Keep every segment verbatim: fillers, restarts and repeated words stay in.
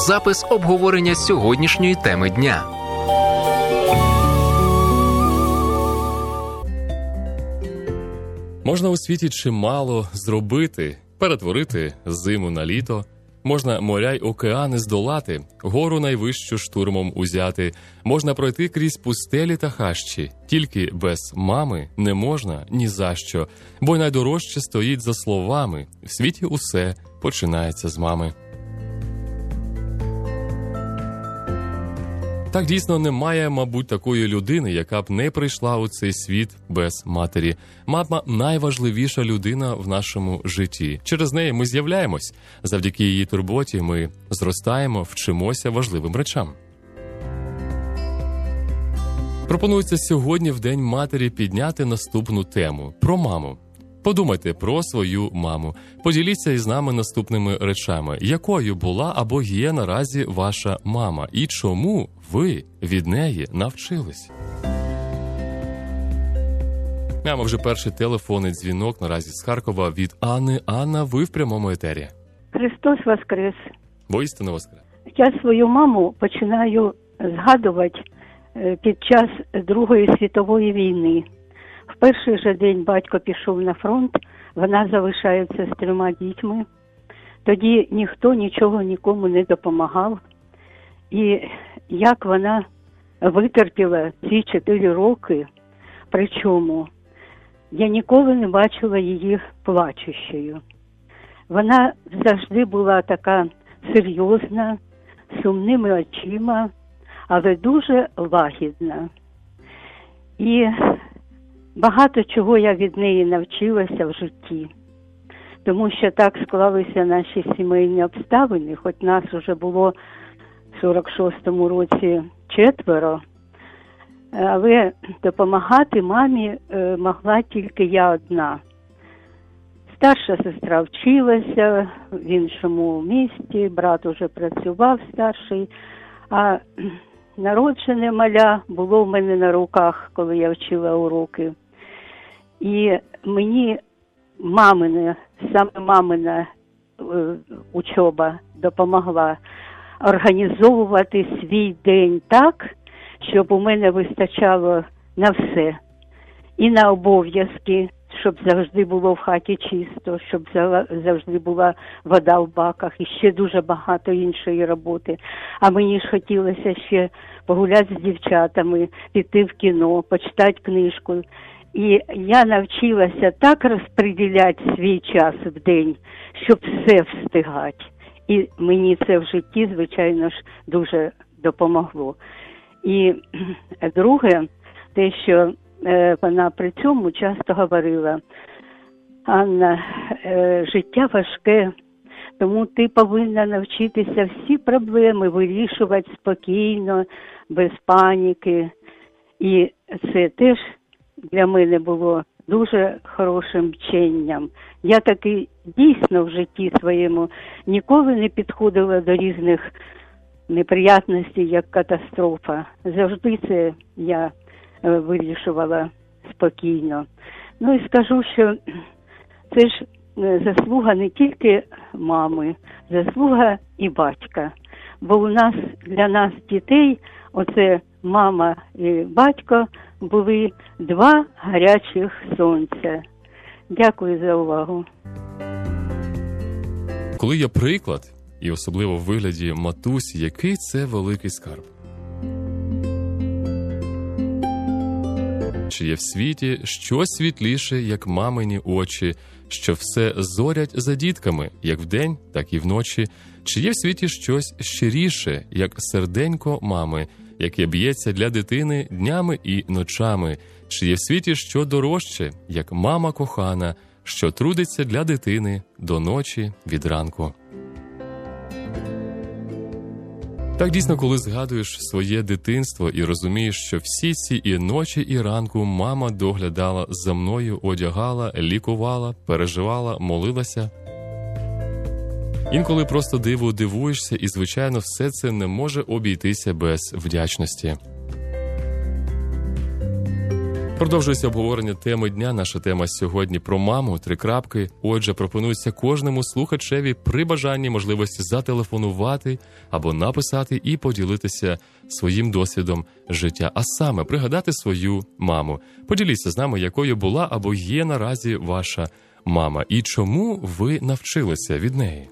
запис обговорення сьогоднішньої теми дня. Можна у світі чимало зробити, перетворити зиму на літо. Можна моря й океани здолати, гору найвищу штурмом узяти. Можна пройти крізь пустелі та хащі. Тільки без мами не можна ні за що, бо найдорожче стоїть за словами. В світі усе починається з мами. Так дійсно немає, мабуть, такої людини, яка б не прийшла у цей світ без матері. Мама – найважливіша людина в нашому житті. Через неї ми з'являємось. Завдяки її турботі ми зростаємо, вчимося важливим речам. Пропонується сьогодні в День матері підняти наступну тему – про маму. Подумайте про свою маму. Поділіться із нами наступними речами. Якою була або є наразі ваша мама? І чому ви від неї навчились? Маємо вже перший телефонний дзвінок наразі з Харкова від Анни. Анна, ви в прямому етері. Христос воскрес. Воістину воскрес. Я свою маму починаю згадувати під час Другої світової війни. В перший же день батько пішов на фронт, вона залишається з трьома дітьми. Тоді ніхто нічого нікому не допомагав. І як вона витерпіла ці чотири роки, причому я ніколи не бачила її плачущою. Вона завжди була така серйозна, сумними очима, але дуже лагідна. І багато чого я від неї навчилася в житті, тому що так склалися наші сімейні обставини, хоч нас вже було в сорок шостому році четверо, але допомагати мамі могла тільки я одна. Старша сестра вчилася в іншому місті, брат уже працював старший, а народжене маля було в мене на руках, коли я вчила уроки. І мені мамина, саме мамина е, учоба допомогла організовувати свій день так, щоб у мене вистачало на все. І на обов'язки, щоб завжди було в хаті чисто, щоб завжди була вода в баках і ще дуже багато іншої роботи. А мені ж хотілося ще погуляти з дівчатами, піти в кіно, почитати книжку. І я навчилася так розподіляти свій час в день, щоб все встигати. І мені це в житті, звичайно ж, дуже допомогло. І друге, те, що е, вона при цьому часто говорила: Анна, е, життя важке, тому ти повинна навчитися всі проблеми вирішувати спокійно, без паніки. І це теж для мене було дуже хорошим вченням. Я таки дійсно в житті своєму ніколи не підходила до різних неприятностей, як катастрофа. Завжди це я вирішувала спокійно. Ну і скажу, що це ж заслуга не тільки мами, заслуга і батька. Бо у нас, для нас, дітей, оце мама і батько були два гарячих сонця. Дякую за увагу. Коли є приклад, і особливо в вигляді матусі, який це великий скарб. Чи є в світі щось світліше, як мамині очі, що все зорять за дітками, як вдень, так і вночі? Чи є в світі щось щиріше, як серденько мами, яке б'ється для дитини днями і ночами? Чи є в світі що дорожче, як мама кохана, що трудиться для дитини до ночі від ранку? Так дійсно, коли згадуєш своє дитинство і розумієш, що всі ці і ночі, і ранку мама доглядала за мною, одягала, лікувала, переживала, молилася. Інколи просто диву дивуєшся, і, звичайно, все це не може обійтися без вдячності. Продовжується обговорення теми дня. Наша тема сьогодні про маму, три крапки. Отже, пропонується кожному слухачеві при бажанні можливості зателефонувати або написати і поділитися своїм досвідом життя, а саме пригадати свою маму. Поділіться з нами, якою була або є наразі ваша мама і чому ви навчилися від неї.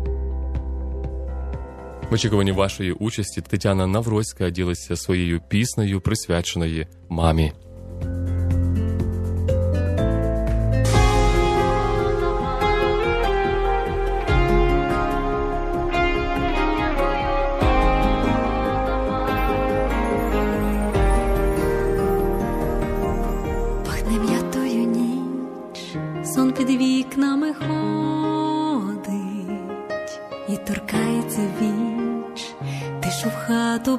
В очікуванні вашої участі Тетяна Навроцька ділиться своєю піснею, присвяченою мамі. Пахне м'ятою ніч, сон під вікнами ходить і торкається віч, тишу в хату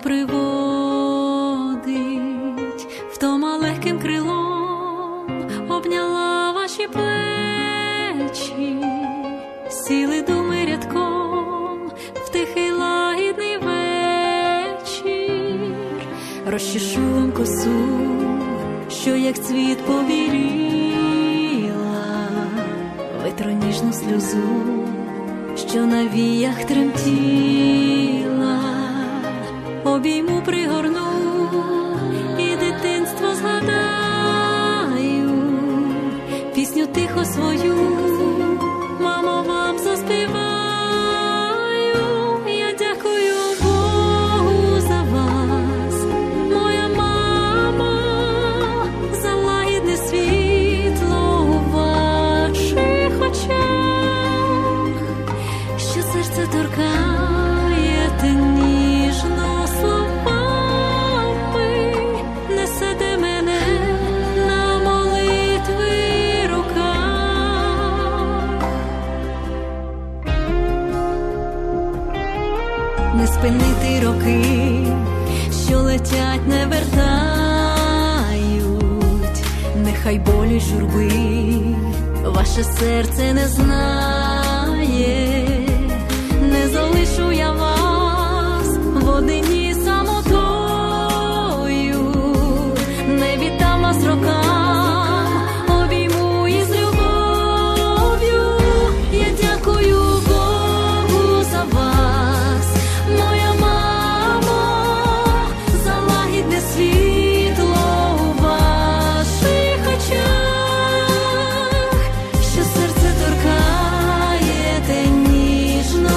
приводить, втома легким крилом обняла ваші плечі, сіли думи рядком в тихий лагідний вечір, розчешу вам косу, що як цвіт повіріла, витру ніжну сльозу, що на віях тремтіла, обійму, пригорну і дитинство згадаю, пісню тихо свою, мамо, вам заспіваю. Я дякую Богу за вас, моя мамо, за лагідне світло у ваших очах, що серце торкаєте ніжно словами, несете мене на молитви руках. Не спинити роки, що летять, не вертають, нехай болі й журби ваше серце не знає. Не залишу я вас в однині самотою, не віддам вас рокам, обійму із любов'ю. Я дякую Богу за вас, моя мамо, за лагідне світло у ваших очах, що серце торкаєте ніжно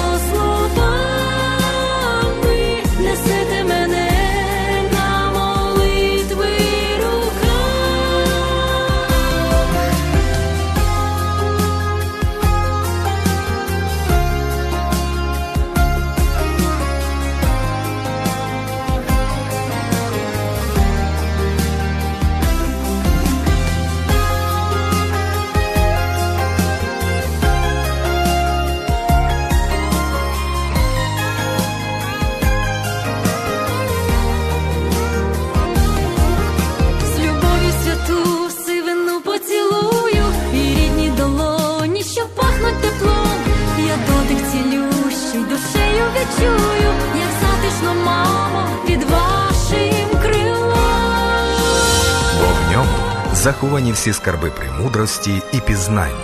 словами, несете мене на молитви руках. З любов'ю святу сивину поцілую, і рідні долоні, що пахнуть теплом. Я дотик цілющий душею відчую, як затишно, мамо, під вашим крилом. Бо в ньому заховані всі скарби премудрості і пізнання.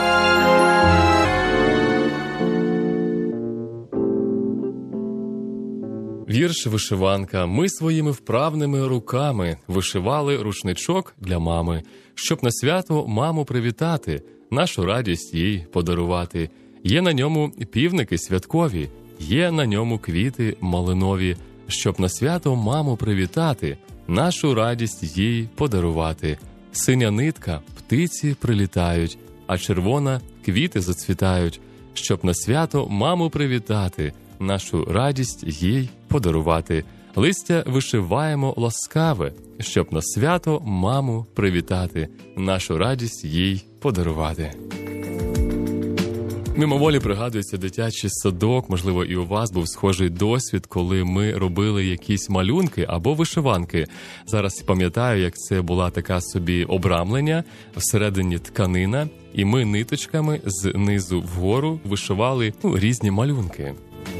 Вірш «Вишиванка». Ми своїми вправними руками вишивали рушничок для мами, щоб на свято маму привітати, нашу радість їй подарувати. Є на ньому півники святкові, є на ньому квіти малинові, щоб на свято маму привітати, нашу радість їй подарувати. Синя нитка, птиці прилітають, а червона квіти зацвітають, щоб на свято маму привітати, нашу радість їй подарувати. Листя вишиваємо ласкаве, щоб на свято маму привітати, нашу радість їй подарувати. Мимоволі пригадується дитячий садок, можливо, і у вас був схожий досвід, коли ми робили якісь малюнки або вишиванки. Зараз пам'ятаю, як це була така собі обрамлення, всередині тканина, і ми ниточками знизу вгору вишивали ну, різні малюнки.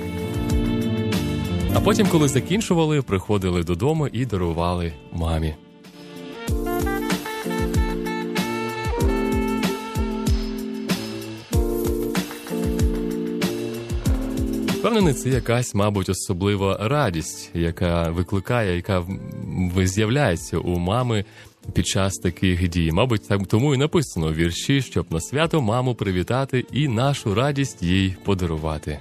А потім, коли закінчували, приходили додому і дарували мамі. Впевнений, це якась, мабуть, особлива радість, яка викликає, яка з'являється у мами під час таких дій. Мабуть, так тому і написано у вірші, щоб на свято маму привітати і нашу радість їй подарувати.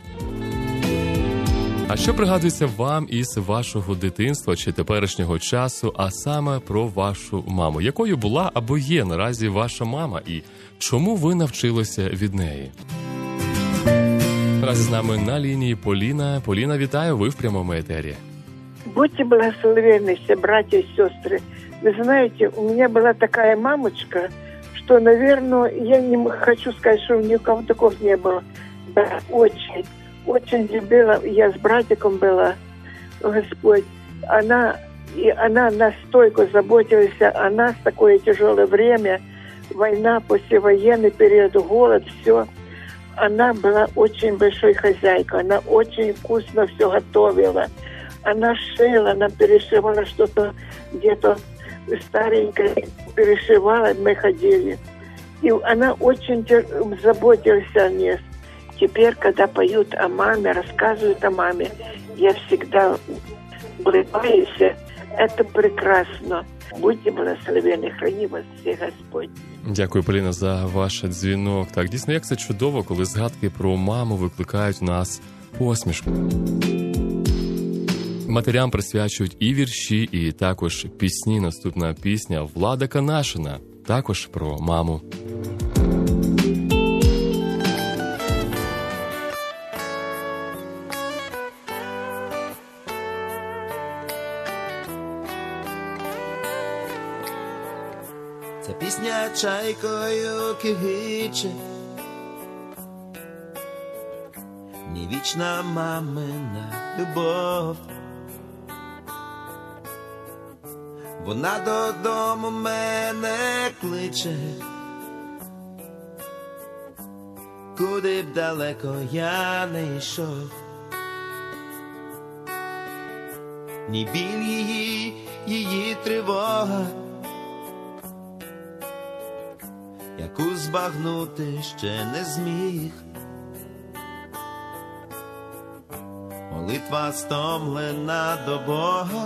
А що пригадується вам із вашого дитинства чи теперішнього часу, а саме про вашу маму? Якою була або є наразі ваша мама і чому ви навчилися від неї? Наразі з нами на лінії Поліна. Поліна, вітаю, ви в прямому етері. Будьте благословенны, все братья и сестры. Вы знаете, у меня была такая мамочка, что, наверное, я не хочу сказать, что ни у кого такого не было. Да, очень, очень любила, я с братиком была, Господь. Она, и она настойко заботилась о нас в такое тяжелое время, война, послевоенный период, голод, все. Она была очень большой хозяйкой, она очень вкусно все готовила. Она шила, она перешивала что-то где-то старенькое, перешивала, мы ходили. И она очень заботилась о нас. Теперь, когда поют о маме, рассказывают о маме, я всегда улыбаюсь. Это прекрасно. Будьте благословенні, храни вас всіх Господь. Дякую, Поліна, за ваш дзвінок. Так, дійсно, як це чудово, коли згадки про маму викликають у нас посмішку. Матерям присвячують і вірші, і також пісні. Наступна пісня Влада Канашина, також про маму. Ця пісня чайкою кигиче, ні вічна мамина любов. Вона додому мене кличе, куди б далеко я не йшов. Ні біль її, її тривога, яку збагнути ще не зміг. Молитва стомлена до Бога,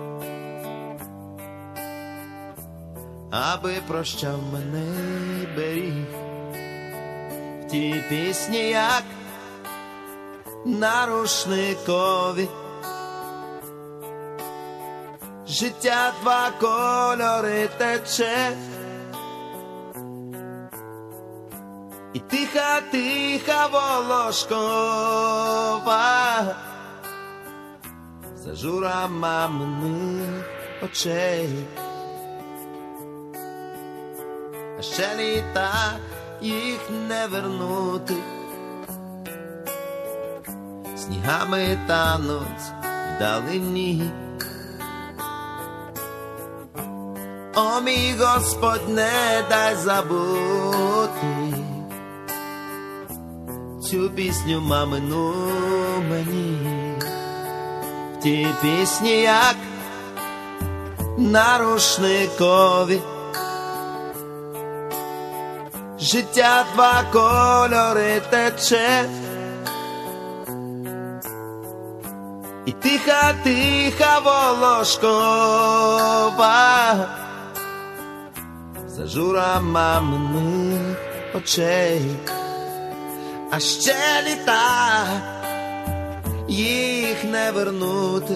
аби прощав мене й беріг. В тій пісні, як на рушникові, життя два кольори тече. І тиха, тиха волошкова зажура маминих очей. А ще літа їх не вернути, снігами тануть вдалині. О, мій Господь, не дай забути цю пісню мамину мені. В тій пісні, як на рушникові, життя два кольори тече. І тиха, тиха волошкова зажура маминих очей. А ще літа їх не вернути,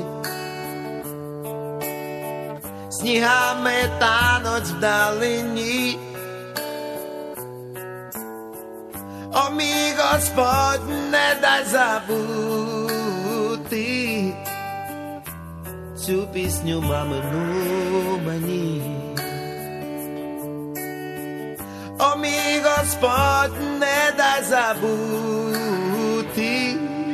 снігами тануть вдалині. О, мій Господь, не дай забути цю пісню мамину мені. О, мій Господь, не дай забути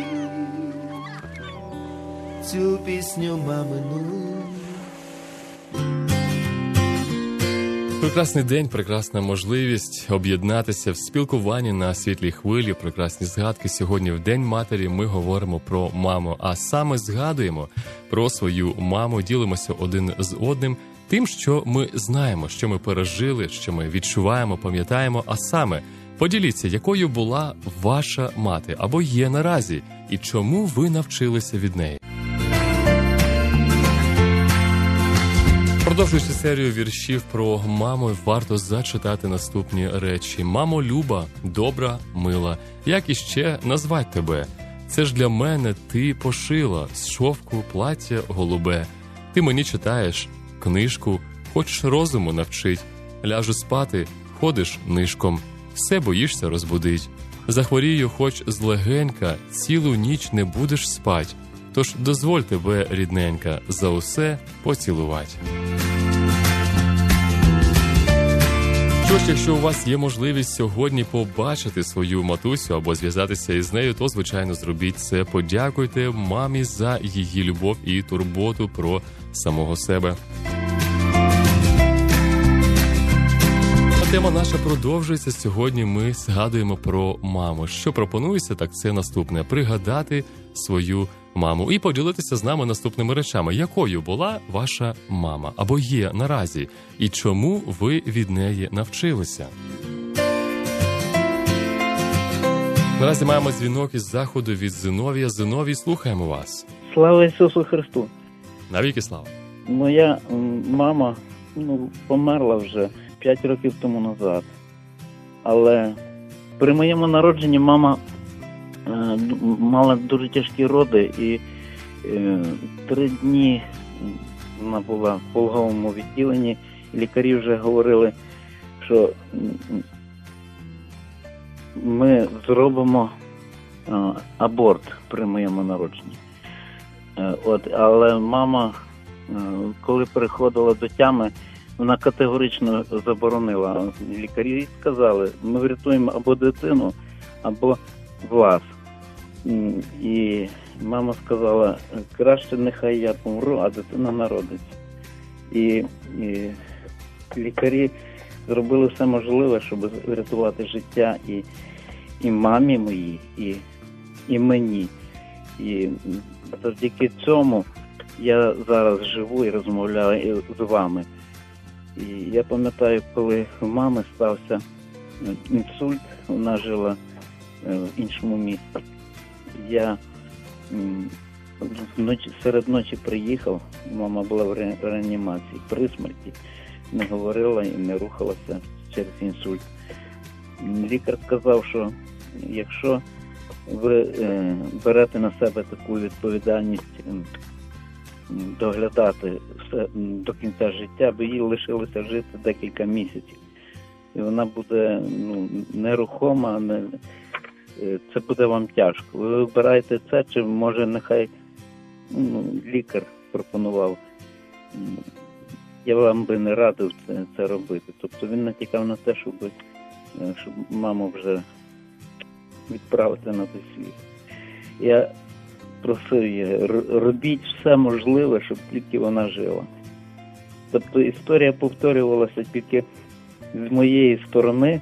цю пісню мамину. Прекрасний день, прекрасна можливість об'єднатися в спілкуванні на світлій хвилі, прекрасні згадки. Сьогодні в День матері ми говоримо про маму, а саме згадуємо про свою маму, ділимося один з одним тим, що ми знаємо, що ми пережили, що ми відчуваємо, пам'ятаємо, а саме Поділіться, якою була ваша мати або є наразі, і чому ви навчилися від неї. Продовжуючи серію віршів про маму, варто зачитати наступні речі. Мамо люба, добра, мила, як іще назвать тебе? Це ж для мене ти пошила з шовку плаття голубе. Ти мені читаєш книжку, хочеш розуму навчить. Ляжу спати, ходиш нишком, все боїшся розбудить. Захворію хоч злегенька, цілу ніч не будеш спать. Тож дозволь тебе, рідненька, за усе поцілувать. Що ж, якщо у вас є можливість сьогодні побачити свою матусю або зв'язатися із нею, то, звичайно, зробіть це. Подякуйте мамі за її любов і турботу про самого себе. Тема наша продовжується. Сьогодні ми згадуємо про маму. Що пропонується, так це наступне. Пригадати свою маму і поділитися з нами наступними речами. Якою була ваша мама або є наразі? І чому ви від неї навчилися? Наразі маємо дзвінок із заходу від Зиновія. Зиновій, слухаємо вас. Слава Ісусу Христу! Навіки слава! Моя мама ну, померла вже п'ять років тому назад. Але при моєму народженні мама е, мала дуже тяжкі роди, і е, три дні вона була в пологовому відділенні. Лікарі вже говорили, що ми зробимо е, аборт при моєму народженні. Е, от, але мама, е, коли приходила до тями, вона категорично заборонила. Лікарі сказали, ми врятуємо або дитину, або вас. І мама сказала, краще нехай я помру, а дитина народиться. І, і лікарі зробили все можливе, щоб врятувати життя і, і мамі моїй, і, і мені. І завдяки цьому я зараз живу і розмовляю з вами. І я пам'ятаю, коли у мами стався інсульт, вона жила в іншому місті. Я вночі, серед ночі приїхав, мама була в реанімації, при смерті, не говорила і не рухалася через інсульт. Лікар сказав, що якщо ви берете на себе таку відповідальність доглядати все до кінця життя, бо їй лишилося жити декілька місяців. І вона буде ну, нерухома, не... це буде вам тяжко. Ви вибираєте це, чи може нехай ну, лікар пропонував. Я вам би не радив це, це робити. Тобто він натякав на те, щоб, щоб маму вже відправити на той світ. Я просив її, робіть все можливе, щоб тільки вона жила. Тобто історія повторювалася тільки з моєї сторони.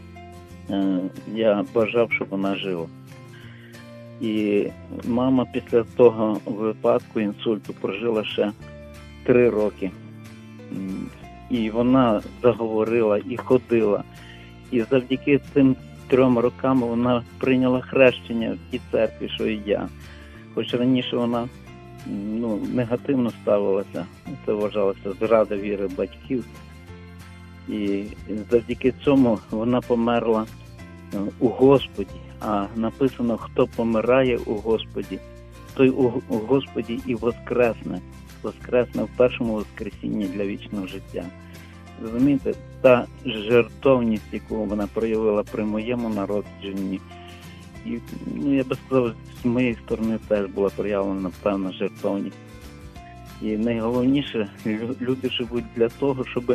Я бажав, щоб вона жила. І мама після того випадку інсульту прожила ще три роки. І вона заговорила і ходила. І завдяки цим трьом рокам вона прийняла хрещення в тій церкві, що і я. Хоч раніше вона ну, негативно ставилася, це вважалося зрада віри батьків. І завдяки цьому вона померла у Господі. А написано, хто помирає у Господі, той у Господі і воскресне. Воскресне в першому воскресінні для вічного життя. Розумієте, та жертовність, яку вона проявила при моєму народженні, і, ну, я би сказав, з моєї сторони теж була проявлена певна жертовність. І найголовніше, люди живуть для того, щоб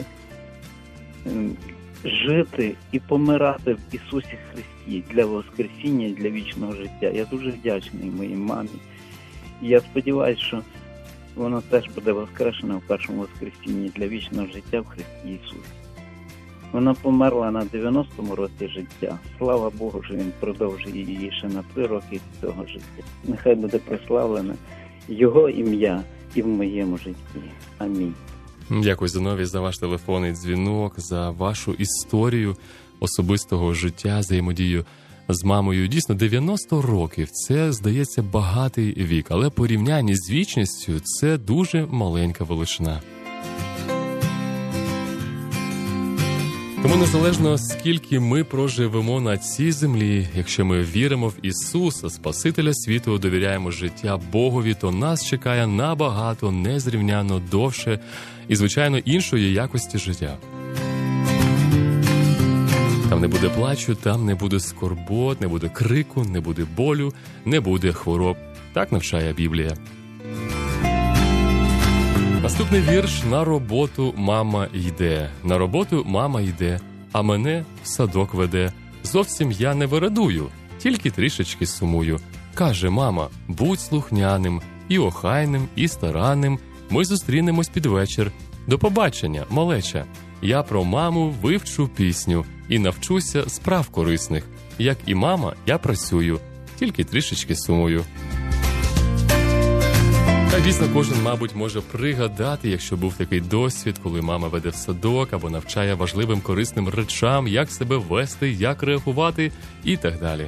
жити і помирати в Ісусі Христі для воскресіння, для вічного життя. Я дуже вдячний моїй мамі. І я сподіваюся, що вона теж буде воскрешена в першому воскресінні для вічного життя в Христі Ісусі. Вона померла на дев'яностому році життя. Слава Богу, що Він продовжує її ще на три роки цього життя. Нехай буде прославлене Його ім'я і в моєму житті. Амінь. Дякую, Зиновій, за ваш телефонний дзвінок, за вашу історію особистого життя, взаємодію з мамою. Дійсно, дев'яносто років – це, здається, багатий вік, але порівнянні з вічністю – це дуже маленька величина. Тому незалежно, скільки ми проживемо на цій землі, якщо ми віримо в Ісуса, Спасителя світу, довіряємо життя Богові, то нас чекає набагато незрівняно довше і, звичайно, іншої якості життя. Там не буде плачу, там не буде скорбот, не буде крику, не буде болю, не буде хвороб. Так навчає Біблія. Наступний вірш. На роботу мама йде. На роботу мама йде, а мене в садок веде. Зовсім я не вирадую, тільки трішечки сумую. Каже мама, будь слухняним, і охайним, і старанним. Ми зустрінемось під вечір. До побачення, малеча. Я про маму вивчу пісню і навчуся справ корисних. Як і мама, я працюю, тільки трішечки сумую. Та дійсно кожен, мабуть, може пригадати, якщо був такий досвід, коли мама веде в садок або навчає важливим корисним речам, як себе вести, як реагувати і так далі.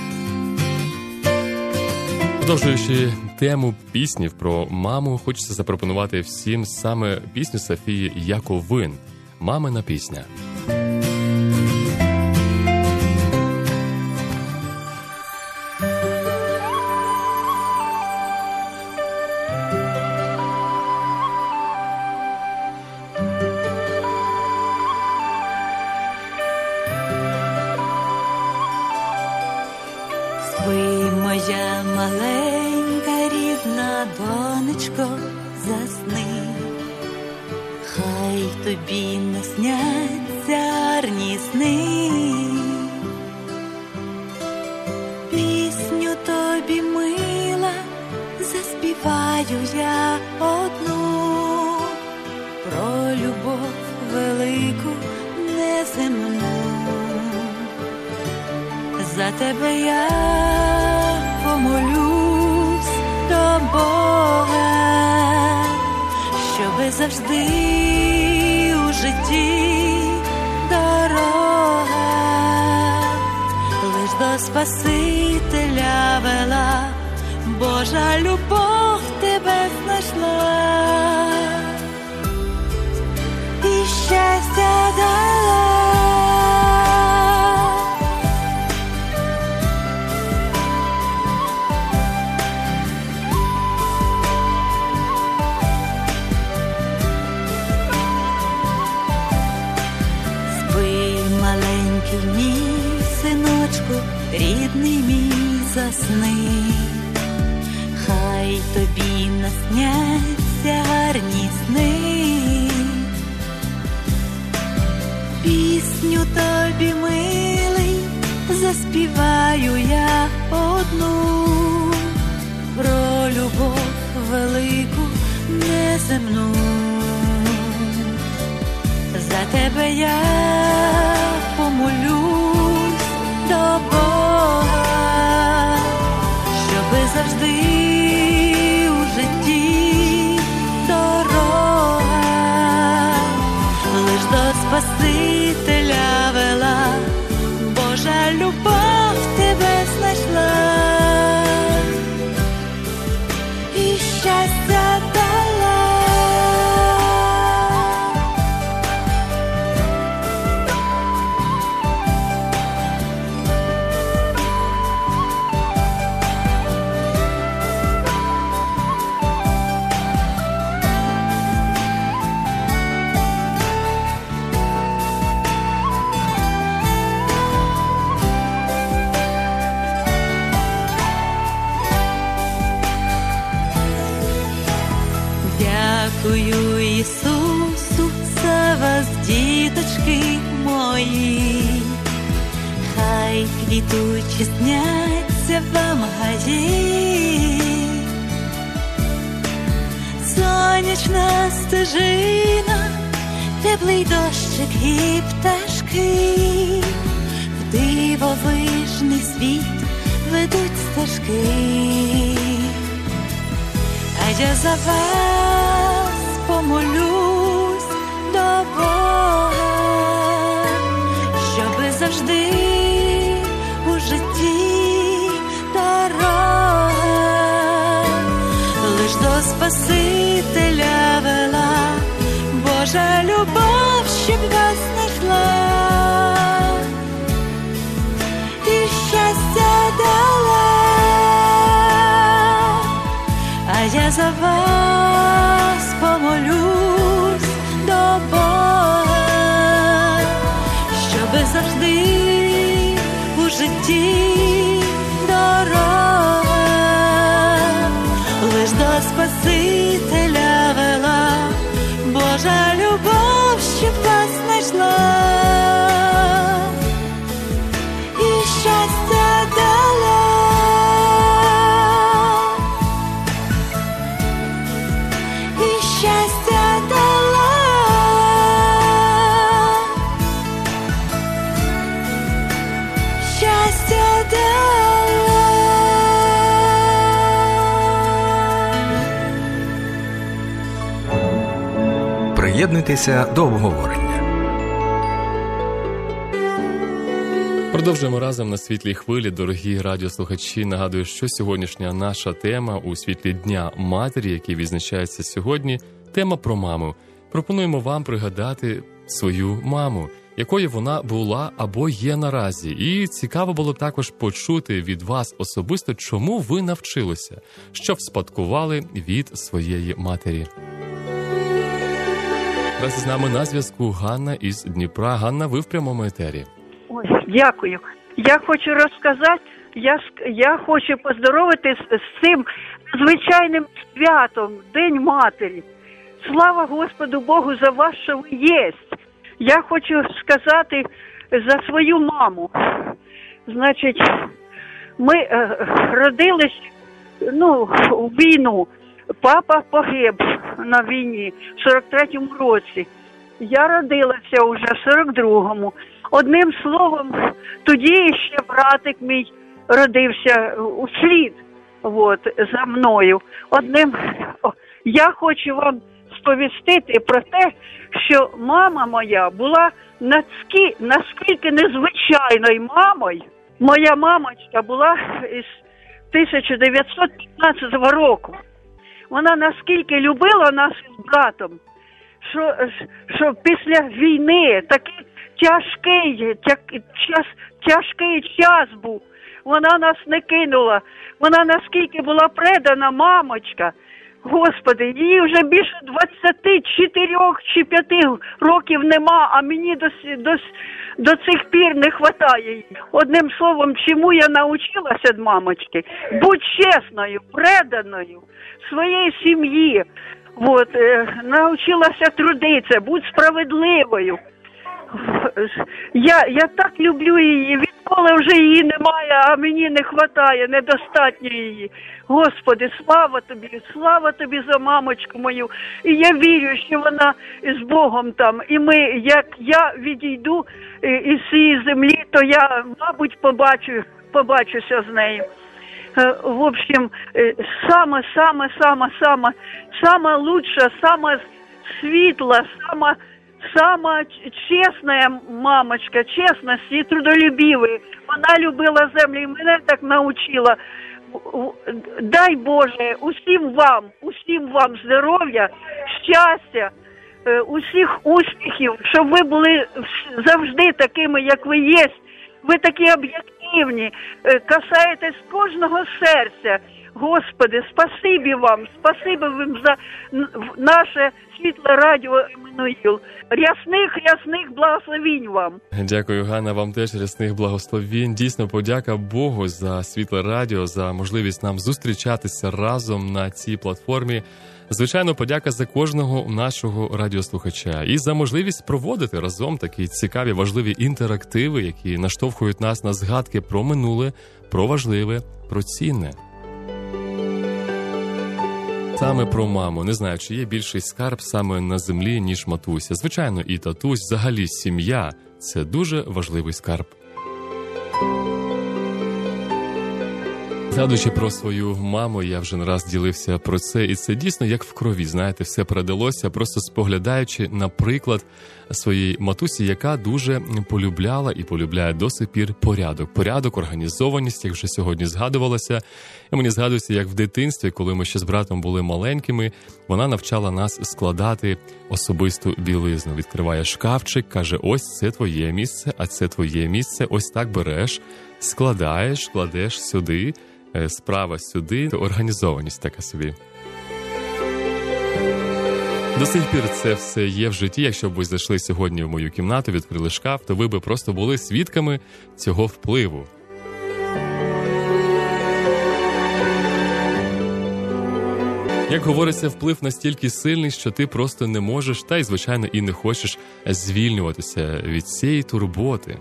Продовжуючи тему піснів про маму, хочеться запропонувати всім саме пісню Софії Яковин «Мамина пісня». Спи, моя маленька рідна донечко, засни. Хай тобі не сняться гарні сни. Пісню тобі мила заспіваю я одну, про любов велику неземну. За тебе я помолюсь до Бога, щоби завжди у житті дорога лиш до Спасителя вела, Божа любов тебе знайшла і щастя дала. Мій синочку, рідний мій, засни, хай тобі насняться гарні сни. Пісню тобі, милий, заспіваю я одну, про любов велику неземну. За тебе я помолюсь до Бога, щоби завжди у житті дорога лиш до Спасителя вела, Божа любов тебе знайшла і щастя дала. Дякую Ісусу за вас, діточки мої, хай квітучі сняться вам гаї, сонячна стежина, теплий дощик і пташки, в дивовижний світ ведуть стежки. А я за вас помолюсь до Бога, щоби завжди у житті дорога, лиш до Спасителя вела Божа любов, щоб вас знайшла і щастя дала. А я за вас помолюсь до Бога, щоби завжди у житті дорога лиш до Спасителя вела Божа любов, щоб вас знайшла і щастя дала. І щастя дала. Щастя дала. Приєднуйтеся до обговорення. Продовжуємо разом на світлій хвилі, дорогі радіослухачі. Нагадую, що сьогоднішня наша тема у світлі Дня Матері, який відзначається сьогодні, тема про маму. Пропонуємо вам пригадати свою маму, якою вона була або є наразі. І цікаво було б також почути від вас особисто, чому ви навчилися, що вспадкували від своєї матері. Зараз з нами на зв'язку Ганна із Дніпра. Ганна, ви в прямому етері. Ой, дякую. Я хочу розказати, я, я хочу поздоровити з, з цим звичайним святом, День Матері. Слава Господу Богу за вас, що ви є. Я хочу сказати за свою маму. Значить, ми е, родились, ну, у війну. Папа погиб на війні в сорок третьому році. Я родилася вже в сорок другому. Одним словом, тоді ще братик мій родився у слід, от, за мною. Одним, я хочу вам сповістити про те, що мама моя була наскільки, наскільки незвичайною мамою. Моя мамочка була із тисяча дев'ятсот п'ятнадцятого року. Вона наскільки любила нас з братом, що, що після війни такий тяжкий, тя, час, тяжкий час був. Вона нас не кинула. Вона наскільки була предана мамочка. Господи, їй вже більше двадцять чотири чи п'ять років нема, а мені до, до, до цих пір не вистачає її. Одним словом, чому я навчилася від мамочки? Будь чесною, преданою своєї сім'ї. От, е, навчилася трудитися, будь справедливою. Я, я так люблю її, відколи вже її немає, а мені не вистачає, недостатньо її. Господи, слава тобі, слава тобі за мамочку мою. І я вірю, що вона з Богом там. І ми, як я відійду із цієї землі, то я, мабуть, побачу, побачуся з нею. В общем, саме, саме, саме, саме, саме лучша, саме світла, саме Сама чесная мамочка, чесность и трудолюбивая. Она любила землю и мене так научила. Дай Боже усім вам, усім вам здоров'я, щастя, усіх успіхів, щоб ви були завжди такими, як ви є. Ви такі об'єктивні, касаєтесь кожного серця. Господи, спасибі вам, спасибі вам за наше світле радіо Еммануїл. Рясних, рясних благословінь вам. Дякую, Ганна, вам теж рясних благословінь. Дійсно, подяка Богу за світле радіо, за можливість нам зустрічатися разом на цій платформі. Звичайно, подяка за кожного нашого радіослухача і за можливість проводити разом такі цікаві, важливі інтерактиви, які наштовхують нас на згадки про минуле, про важливе, про цінне. Саме про маму. Не знаю, чи є більший скарб саме на землі, ніж матуся. Звичайно, і татусь, взагалі сім'я – це дуже важливий скарб. Згадуючи про свою маму, я вже не раз ділився про це, і це дійсно як в крові, знаєте, все передалося, просто споглядаючи, наприклад, своїй матусі, яка дуже полюбляла і полюбляє до сих пір порядок. Порядок, організованість, як вже сьогодні згадувалося. І мені згадується, як в дитинстві, коли ми ще з братом були маленькими, вона навчала нас складати особисту білизну. Відкриває шкафчик, каже, ось це твоє місце, а це твоє місце, ось так береш, складаєш, кладеш сюди, справа сюди, організованість така собі. До сих пір це все є в житті. Якщо б ви зайшли сьогодні в мою кімнату, відкрили шкаф, то ви б просто були свідками цього впливу. Як говориться, вплив настільки сильний, що ти просто не можеш, та й, звичайно, і не хочеш звільнюватися від цієї турботи.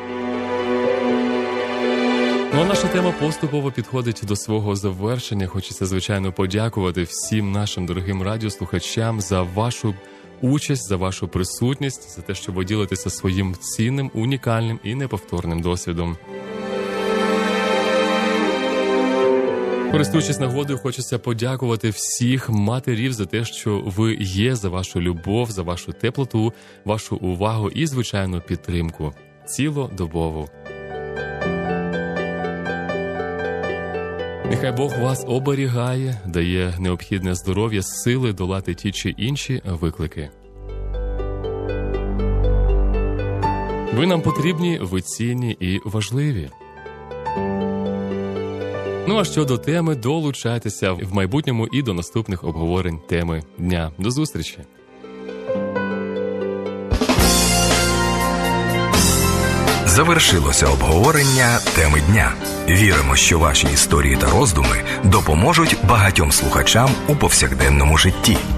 Ну а наша тема поступово підходить до свого завершення. Хочеться, звичайно, подякувати всім нашим дорогим радіослухачам за вашу участь, за вашу присутність, за те, що ви ділитеся своїм цінним, унікальним і неповторним досвідом. Користуючись нагодою, хочеться подякувати всіх матерів за те, що ви є, за вашу любов, за вашу теплоту, вашу увагу і, звичайно, підтримку. Цілодобову. Нехай Бог вас оберігає, дає необхідне здоров'я, сили долати ті чи інші виклики. Ви нам потрібні, ви цінні і важливі. Ну а щодо теми, долучайтеся в майбутньому і до наступних обговорень теми дня. До зустрічі! Завершилося обговорення теми дня. Віримо, що ваші історії та роздуми допоможуть багатьом слухачам у повсякденному житті.